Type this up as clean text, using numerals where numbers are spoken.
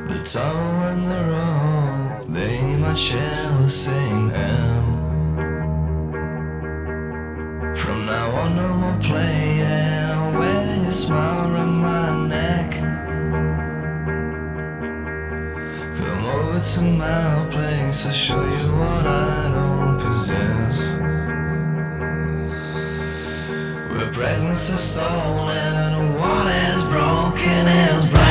The tunnel and the road, they might share the same end. From now on, no more playing when you smile around my neck. Come over to my place, I'll show you what I don't possess. Where presents are stolen and what is broken is broken.